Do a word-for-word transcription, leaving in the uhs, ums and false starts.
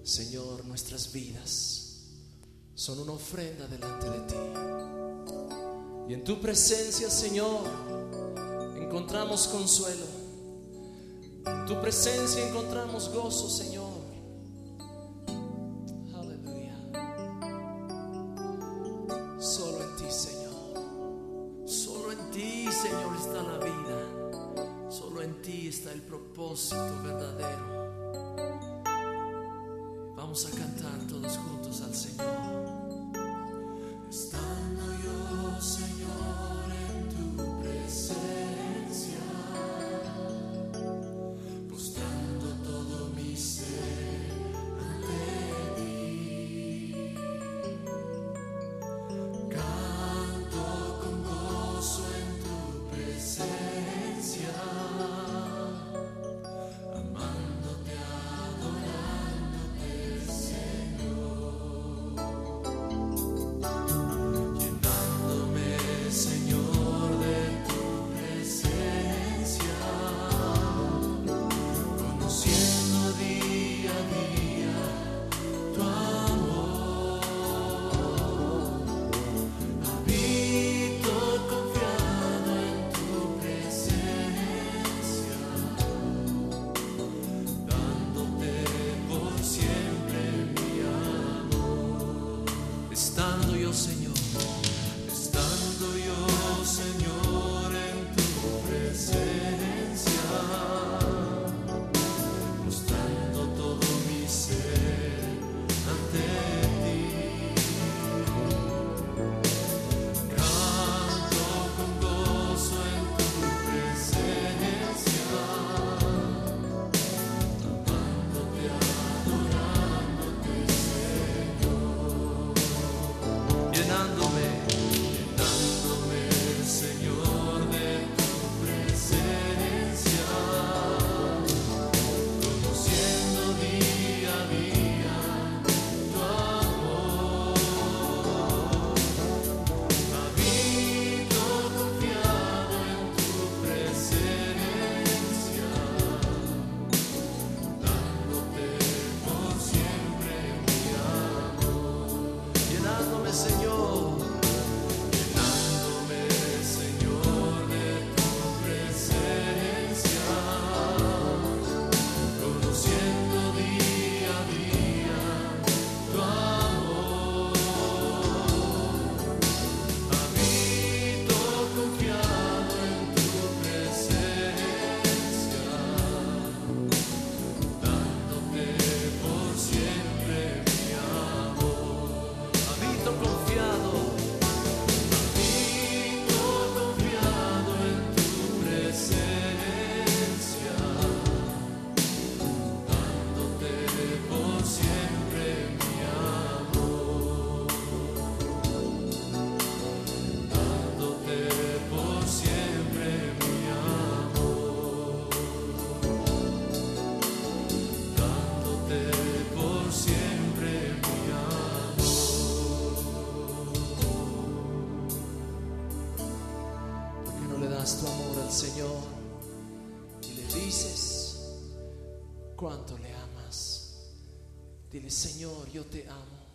Señor, nuestras vidas son una ofrenda delante de ti. Y en tu presencia, Señor, encontramos consuelo. En tu presencia encontramos gozo, Señor. Aleluya. Solo en ti, Señor. Solo en ti, Señor, está la vida. Solo en ti está el propósito verdadero. Vamos a cantar todos juntos al Señor. Estando yo, Señor, en tu presencia, postrando todo mi ser ante ti, canto con gozo en tu presencia, amándote, adorándote, Señor, llenándome, Señor, de tu presencia, conociendo día a día tu amor. Habito confiado en tu presencia, dándote por siempre mi amor. Estando yo, Señor, Estando yo, Señor, en tu presencia, mostrando todo mi ser ante ti, canto con gozo en tu presencia, amándote, adorándote, Señor, llenándome. llenándome, Señor, de tu presencia, conociendo día a día tu amor. Habito confiado en tu presencia, dándote por siempre mi amor. Llenándome, Señor, Llenándome, Señor, de tu presencia, conociendo día a día tu amor. Habito confiado en tu presencia, dándote por siempre mi amor. habito confiado. Habito confiado en tu presencia, dándote por siempre mi amor, dándote por siempre mi amor, dándote por siempre mi amor. ¿Por qué no le das tu amor al Señor y le dices cuánto le amas? Dile: Señor, yo te amo.